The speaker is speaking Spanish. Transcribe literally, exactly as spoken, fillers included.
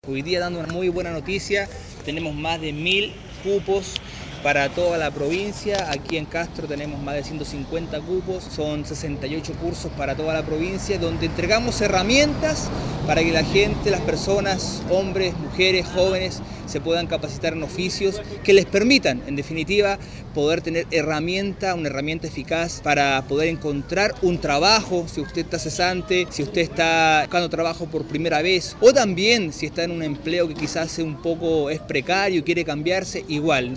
Hoy día, dando una muy buena noticia, tenemos más de mil cupos para toda la provincia. Aquí en Castro tenemos más de ciento cincuenta cupos, son sesenta y ocho cursos para toda la provincia, donde entregamos herramientas para que la gente, las personas, hombres, mujeres, jóvenes, se puedan capacitar en oficios que les permitan, en definitiva, poder tener herramienta, una herramienta eficaz para poder encontrar un trabajo, si usted está cesante, si usted está buscando trabajo por primera vez, o también si está en un empleo que quizás un poco es precario y quiere cambiarse, igual.